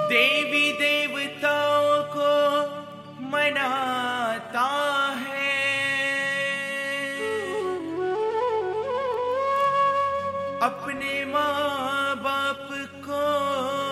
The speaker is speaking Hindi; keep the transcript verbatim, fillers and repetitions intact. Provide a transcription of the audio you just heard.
देवी देवताओं को मनाता है, अपने माँ बाप को